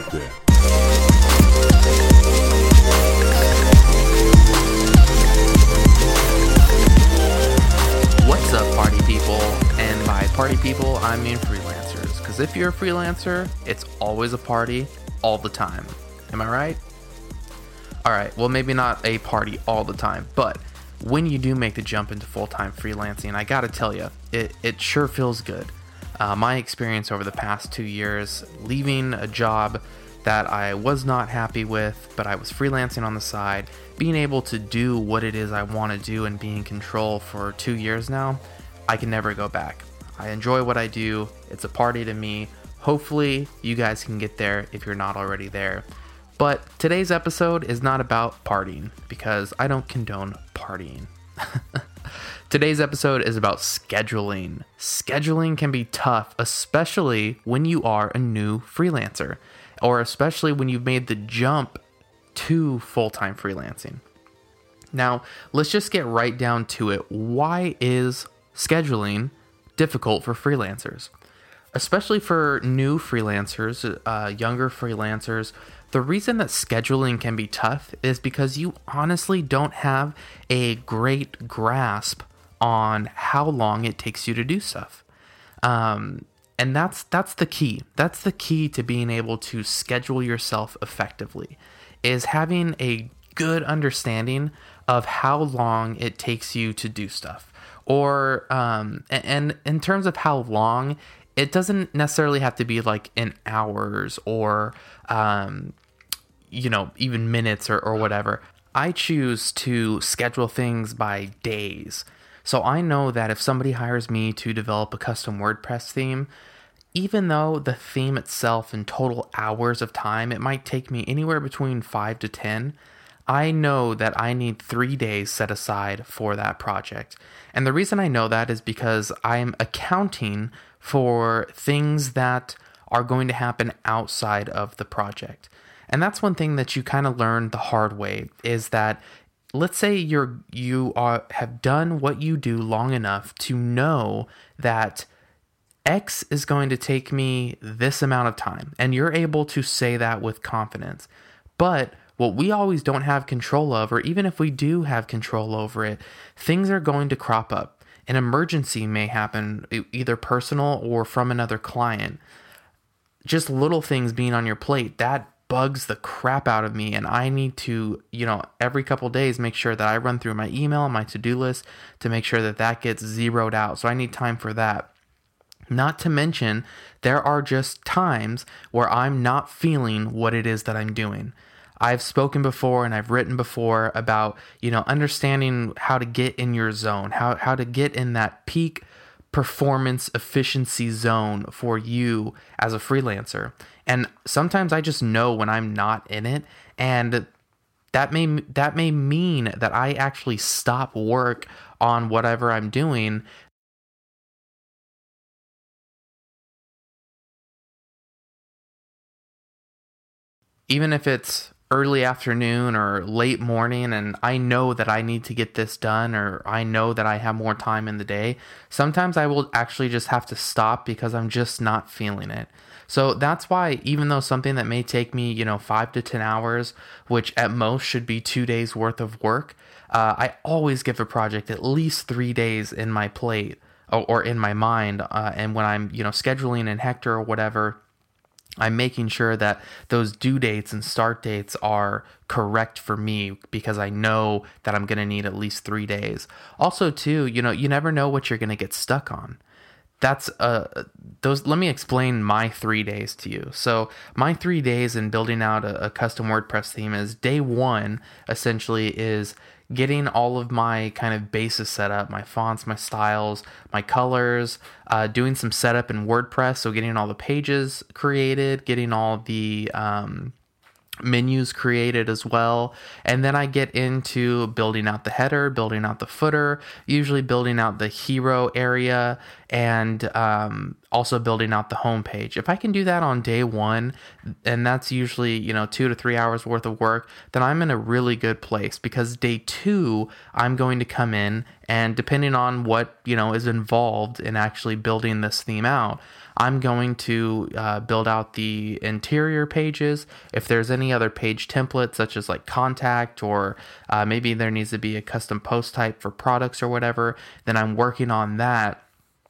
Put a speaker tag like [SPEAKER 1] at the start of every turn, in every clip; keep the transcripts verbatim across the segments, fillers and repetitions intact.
[SPEAKER 1] right there.
[SPEAKER 2] What's up, party people? And by party people, I mean freelancers. Because if you're a freelancer, it's always a party all the time. Am I right? Alright, well, maybe not a party all the time, but when you do make the jump into full-time freelancing, I gotta tell you, it, it sure feels good. Uh, my experience over the past two years, leaving a job that I was not happy with, but I was freelancing on the side, being able to do what it is I want to do and be in control for two years now, I can never go back. I enjoy what I do. It's a party to me. Hopefully you guys can get there if you're not already there. But today's episode is not about partying because I don't condone partying. Today's episode is about scheduling. Scheduling can be tough, especially when you are a new freelancer, or especially when you've made the jump to full-time freelancing. Now, let's just get right down to it. Why is scheduling difficult for freelancers? Especially for new freelancers, uh, younger freelancers, the reason that scheduling can be tough is because you honestly don't have a great grasp on how long it takes you to do stuff. Um, and that's that's the key. That's the key to being able to schedule yourself effectively, is having a good understanding of how long it takes you to do stuff. Or, um, and in terms of how long, it doesn't necessarily have to be like in hours or, um, you know, even minutes or, or whatever. I choose to schedule things by days. So I know that if somebody hires me to develop a custom WordPress theme, even though the theme itself in total hours of time, it might take me anywhere between five to ten, I know that I need three days set aside for that project. And the reason I know that is because I'm accounting for things that are going to happen outside of the project. And that's one thing that you kind of learn the hard way, is that let's say you're you are have done what you do long enough to know that X is going to take me this amount of time, and you're able to say that with confidence. But what we always don't have control of, or even if we do have control over it, things are going to crop up. An emergency may happen, either personal or from another client. Just little things being on your plate, that bugs the crap out of me, and I need to, you know, every couple days make sure that I run through my email and my to-do list to make sure that that gets zeroed out. So I need time for that. Not to mention, there are just times where I'm not feeling what it is that I'm doing. I've spoken before and I've written before about, you know, understanding how to get in your zone, how, how to get in that peak performance efficiency zone for you as a freelancer. And sometimes I just know when I'm not in it, and that may that may mean that I actually stop work on whatever I'm doing. Even if it's early afternoon or late morning and I know that I need to get this done, or I know that I have more time in the day, sometimes I will actually just have to stop because I'm just not feeling it. So that's why, even though something that may take me, you know, five to ten hours, which at most should be two days worth of work, uh, I always give a project at least three days in my plate or, or in my mind. Uh, and when I'm, you know, scheduling in Hector or whatever, I'm making sure that those due dates and start dates are correct for me, because I know that I'm going to need at least three days. Also, too, you know, you never know what you're going to get stuck on. That's uh those. Let me explain my three days to you. So my three days in building out a, a custom WordPress theme is: day one essentially is getting all of my kind of bases set up, my fonts, my styles, my colors, uh, doing some setup in WordPress. So getting all the pages created, getting all the um, menus created as well. And then I get into building out the header, building out the footer, usually building out the hero area, and um, also building out the homepage. If I can do that on day one, and that's usually, you know, two to three hours worth of work, then I'm in a really good place, because day two, I'm going to come in, and depending on what, you know, is involved in actually building this theme out, I'm going to uh, build out the interior pages. If there's any other page templates, such as like contact, or uh, maybe there needs to be a custom post type for products or whatever, then I'm working on that.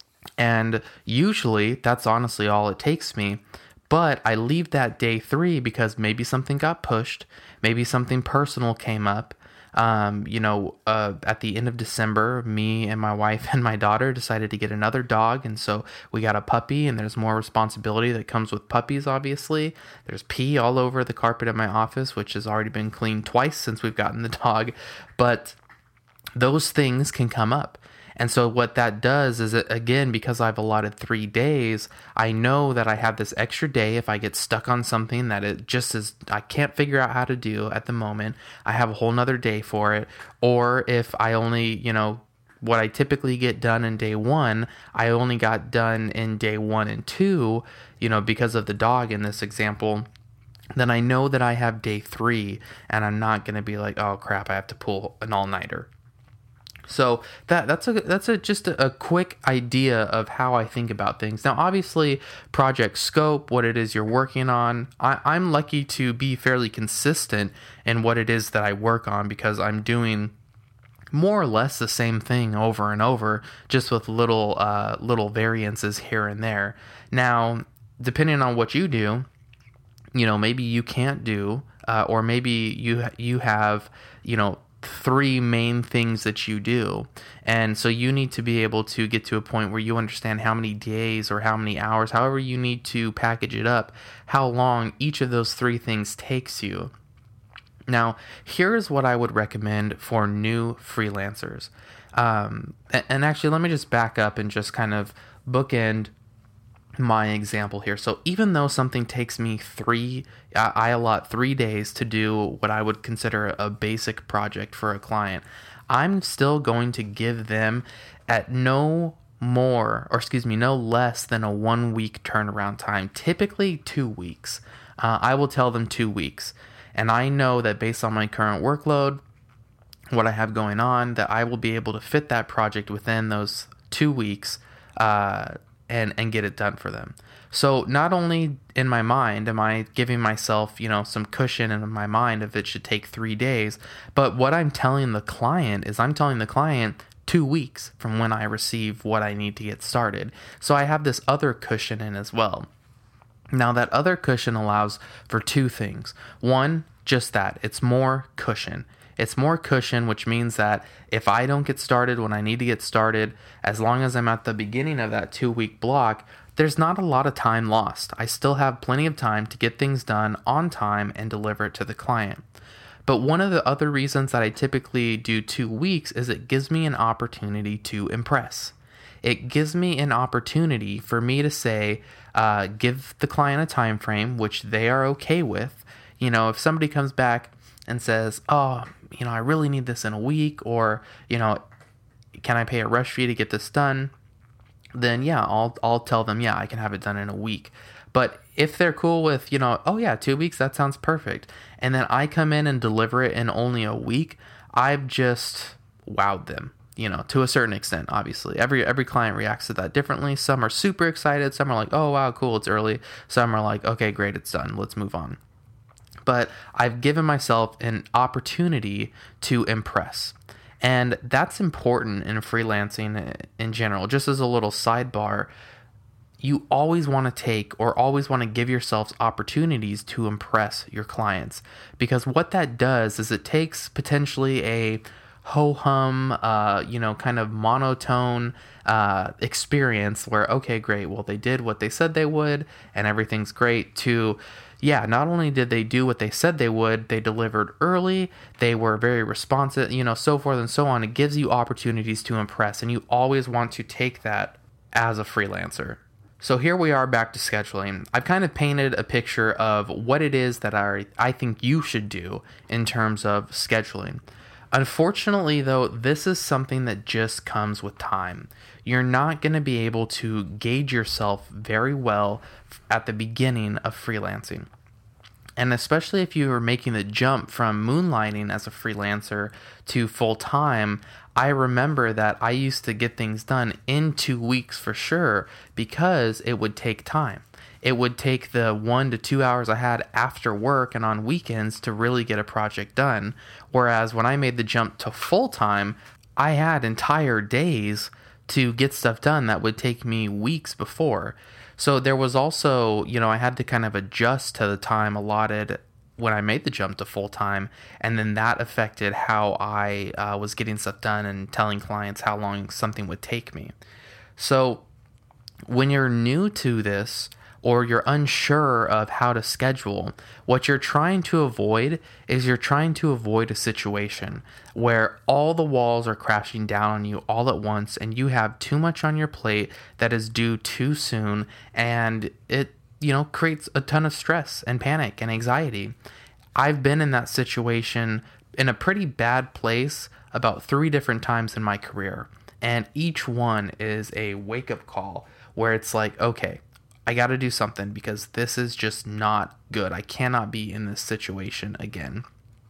[SPEAKER 2] And usually that's honestly all it takes me. But I leave that day three because maybe something got pushed, maybe something personal came up. Um, you know, uh, at the end of December, me and my wife and my daughter decided to get another dog. And so we got a puppy, and there's more responsibility that comes with puppies, obviously. There's pee all over the carpet in my office, which has already been cleaned twice since we've gotten the dog. But those things can come up. And so what that does is, that, again, because I've allotted three days, I know that I have this extra day if I get stuck on something that it just is, I can't figure out how to do at the moment. I have a whole nother day for it. Or if I only, you know, what I typically get done in day one, I only got done in day one and two, you know, because of the dog in this example, then I know that I have day three, and I'm not going to be like, oh crap, I have to pull an all-nighter. So that that's a that's a just a, a quick idea of how I think about things. Now, obviously, project scope, what it is you're working on, I, I'm lucky to be fairly consistent in what it is that I work on, because I'm doing more or less the same thing over and over, just with little uh, little variances here and there. Now, depending on what you do, you know, maybe you can't do, uh, or maybe you you have, you know, three main things that you do. And so you need to be able to get to a point where you understand how many days or how many hours, however you need to package it up, how long each of those three things takes you. Now, here's what I would recommend for new freelancers. Um, and actually, let me just back up and just kind of bookend my example here. So even though something takes me three, I allot three days to do what I would consider a basic project for a client, I'm still going to give them at no more, or excuse me, no less than a one week turnaround time, typically two weeks. Uh, I will tell them two weeks. And I know that based on my current workload, what I have going on, that I will be able to fit that project within those two weeks, uh, and and get it done for them. So not only in my mind am I giving myself, you know, some cushion in my mind if it should take three days, but what I'm telling the client is I'm telling the client two weeks from when I receive what I need to get started. So I have this other cushion in as well. Now that other cushion allows for two things. One, just that, it's more cushion. It's more cushion, which means that if I don't get started when I need to get started, as long as I'm at the beginning of that two-week block, there's not a lot of time lost. I still have plenty of time to get things done on time and deliver it to the client. But one of the other reasons that I typically do two weeks is it gives me an opportunity to impress. It gives me an opportunity for me to say, uh, give the client a time frame, which they are okay with. You know, if somebody comes back and says, oh, you know, I really need this in a week, or, you know, can I pay a rush fee to get this done? Then yeah, I'll I'll tell them, yeah, I can have it done in a week. But if they're cool with, you know, oh yeah, two weeks, that sounds perfect, and then I come in and deliver it in only a week, I've just wowed them, you know, to a certain extent. Obviously, every every client reacts to that differently. Some are super excited, some are like, oh wow, cool, it's early. Some are like, okay, great, it's done, let's move on. But I've given myself an opportunity to impress. And that's important in freelancing in general. Just as a little sidebar, you always want to take or always want to give yourselves opportunities to impress your clients. Because what that does is it takes potentially a ho-hum, uh, you know, kind of monotone uh, experience where, okay, great, well, they did what they said they would and everything's great, to, yeah, not only did they do what they said they would, they delivered early, they were very responsive, you know, so forth and so on. It gives you opportunities to impress, and you always want to take that as a freelancer. So here we are back to scheduling. I've kind of painted a picture of what it is that I, I think you should do in terms of scheduling. Unfortunately, though, this is something that just comes with time. You're not going to be able to gauge yourself very well at the beginning of freelancing. And especially if you are making the jump from moonlighting as a freelancer to full-time, I remember that I used to get things done in two weeks for sure because it would take time. It would take the one to two hours I had after work and on weekends to really get a project done. Whereas when I made the jump to full-time, I had entire days to get stuff done that would take me weeks before. So there was also, you know, I had to kind of adjust to the time allotted when I made the jump to full-time, and then that affected how I uh, was getting stuff done and telling clients how long something would take me. So when you're new to this, or you're unsure of how to schedule, what you're trying to avoid is you're trying to avoid a situation where all the walls are crashing down on you all at once and you have too much on your plate that is due too soon, and it, you know, creates a ton of stress and panic and anxiety. I've been in that situation in a pretty bad place about three different times in my career, and each one is a wake-up call where it's like, okay, I got to do something because this is just not good. I cannot be in this situation again.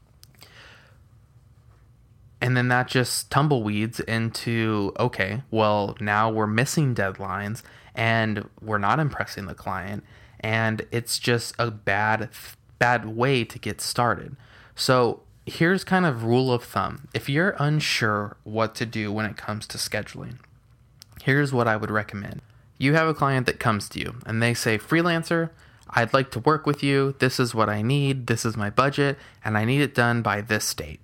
[SPEAKER 2] And then that just tumbleweeds into, okay, well, now we're missing deadlines and we're not impressing the client. And it's just a bad, bad way to get started. So here's kind of rule of thumb. If you're unsure what to do when it comes to scheduling, here's what I would recommend. You have a client that comes to you and they say, freelancer, I'd like to work with you. This is what I need. This is my budget and I need it done by this date.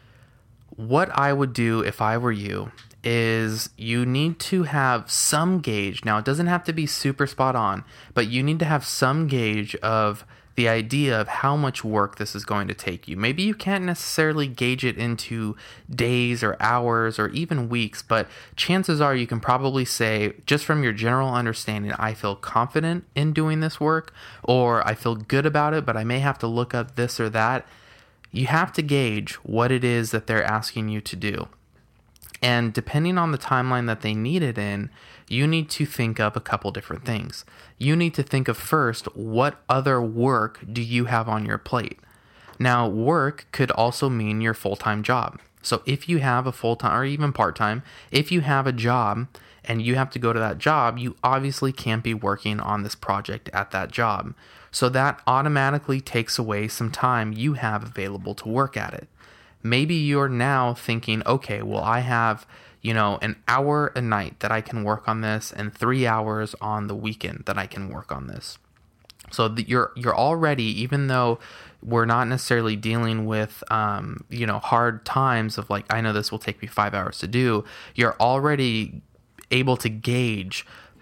[SPEAKER 2] What I would do if I were you is you need to have some gauge. Now, it doesn't have to be super spot on, but you need to have some gauge of the idea of how much work this is going to take you. Maybe you can't necessarily gauge it into days or hours or even weeks, but chances are you can probably say, just from your general understanding, I feel confident in doing this work, or I feel good about it, but I may have to look up this or that. You have to gauge what it is that they're asking you to do. And depending on the timeline that they need it in, you need to think up a couple different things. You need to think of first, what other work do you have on your plate? Now, work could also mean your full-time job. So if you have a full-time or even part-time, if you have a job and you have to go to that job, you obviously can't be working on this project at that job. So that automatically takes away some time you have available to work at it. Maybe you're now thinking, okay, well, I have, you know, an hour a night that I can work on this and three hours on the weekend that I can work on this. So that you're you're already, even though we're not necessarily dealing with, um, you know, hard times of like, I know this will take me five hours to do, you're already able to gauge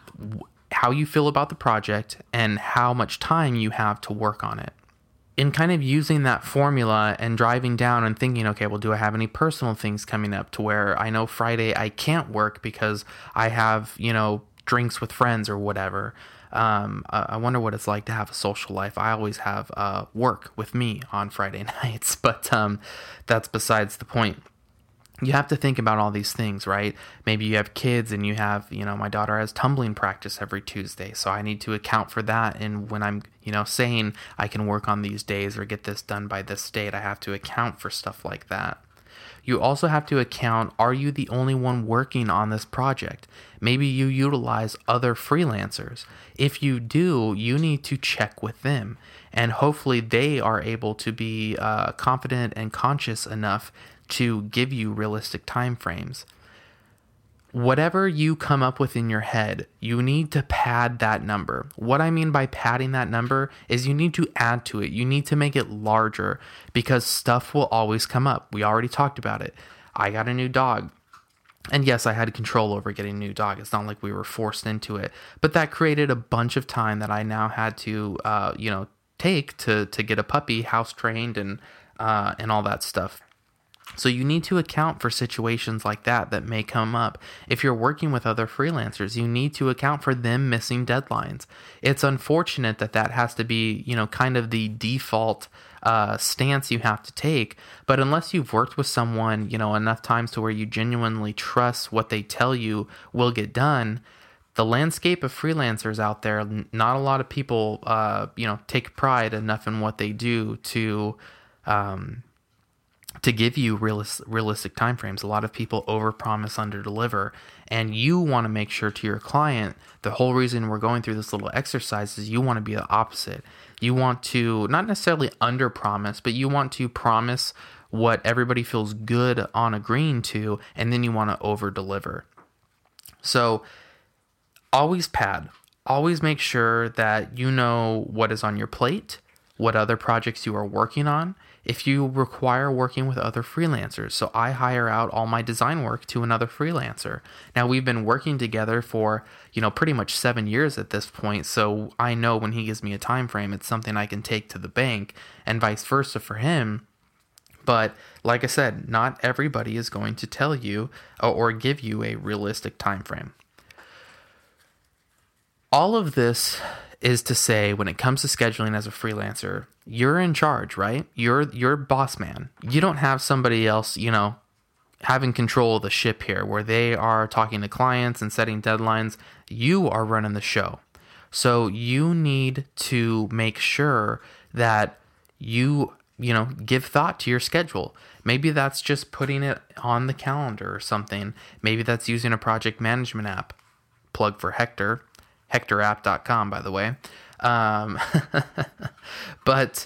[SPEAKER 2] how you feel about the project and how much time you have to work on it. In kind of using that formula and driving down and thinking, okay, well, do I have any personal things coming up to where I know Friday I can't work because I have, you know, drinks with friends or whatever. Um, I wonder what it's like to have a social life. I always have uh, work with me on Friday nights, but um, that's besides the point. You have to think about all these things, right? Maybe you have kids and you have, you know, my daughter has tumbling practice every Tuesday. So I need to account for that. And when I'm, you know, saying I can work on these days or get this done by this date, I have to account for stuff like that. You also have to account, are you the only one working on this project? Maybe you utilize other freelancers. If you do, you need to check with them. And hopefully they are able to be uh, confident and conscious enough to give you realistic time frames. Whatever you come up with in your head, you need to pad that number. What I mean by padding that number is you need to add to it. You need to make it larger because stuff will always come up. We already talked about it. I got a new dog. And yes, I had control over getting a new dog. It's not like we were forced into it. But that created a bunch of time that I now had to, uh, you know, take to to get a puppy house trained and uh, and all that stuff. So you need to account for situations like that that may come up. If you're working with other freelancers, you need to account for them missing deadlines. It's unfortunate that that has to be, you know, kind of the default uh, stance you have to take. But unless you've worked with someone, you know, enough times to where you genuinely trust what they tell you will get done, the landscape of freelancers out there, not a lot of people, uh, you know, take pride enough in what they do to, um, to give you realis- realistic timeframes. A lot of people overpromise, underdeliver, and you want to make sure to your client, the whole reason we're going through this little exercise is you want to be the opposite. You want to not necessarily underpromise, but you want to promise what everybody feels good on agreeing to, and then you want to overdeliver. So always pad. Always make sure that you know what is on your plate, what other projects you are working on, if you require working with other freelancers. So I hire out all my design work to another freelancer. Now we've been working together for, you know, pretty much seven years at this point. So I know when he gives me a time frame, it's something I can take to the bank, and vice versa for him. But like I said, not everybody is going to tell you or give you a realistic time frame. All of this is to say, when it comes to scheduling as a freelancer, you're in charge, right? You're you're boss man. You don't have somebody else, you know, having control of the ship here, where they are talking to clients and setting deadlines. You are running the show. So you need to make sure that you, you know, give thought to your schedule. Maybe that's just putting it on the calendar or something. Maybe that's using a project management app. Plug for Hector. hector app dot com, by the way. Um, but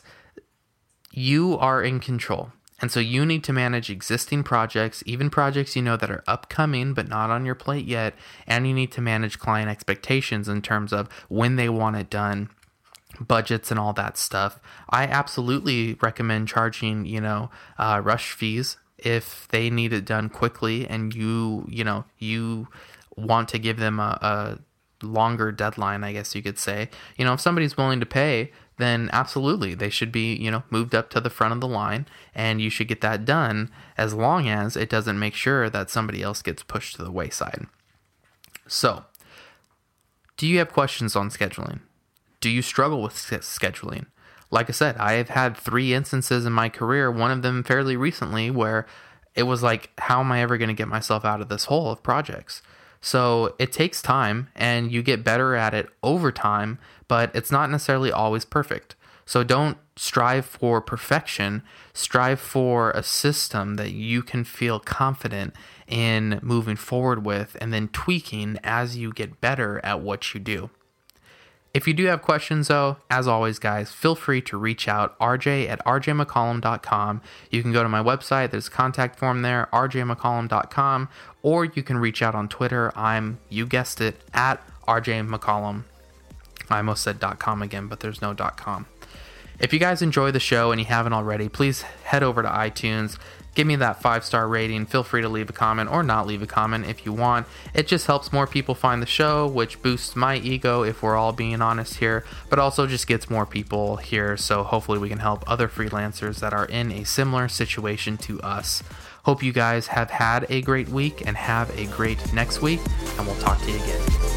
[SPEAKER 2] you are in control. And so you need to manage existing projects, even projects you know that are upcoming but not on your plate yet. And you need to manage client expectations in terms of when they want it done, budgets and all that stuff. I absolutely recommend charging, you know, uh, rush fees if they need it done quickly and you, you know, you want to give them a, a longer deadline, I guess you could say. You know, if somebody's willing to pay, then absolutely they should be, you know, moved up to the front of the line, and you should get that done as long as it doesn't make sure that somebody else gets pushed to the wayside. So, do you have questions on scheduling? Do you struggle with scheduling? Like I said, I have had three instances in my career, one of them fairly recently, where it was like, how am I ever going to get myself out of this hole of projects? So it takes time, and you get better at it over time, but it's not necessarily always perfect. So don't strive for perfection. Strive for a system that you can feel confident in moving forward with, and then tweaking as you get better at what you do. If you do have questions, though, as always, guys, feel free to reach out, R J at r j mccollum dot com. You can go to my website. There's a contact form there, r j mccollum dot com, or you can reach out on Twitter. I'm, you guessed it, at r j mccollum. I almost said .com again, but there's no .com. If you guys enjoy the show and you haven't already, please head over to iTunes. Give me that five-star rating. Feel free to leave a comment or not leave a comment if you want. It just helps more people find the show, which boosts my ego if we're all being honest here, but also just gets more people here, so hopefully we can help other freelancers that are in a similar situation to us. Hope you guys have had a great week and have a great next week, and we'll talk to you again.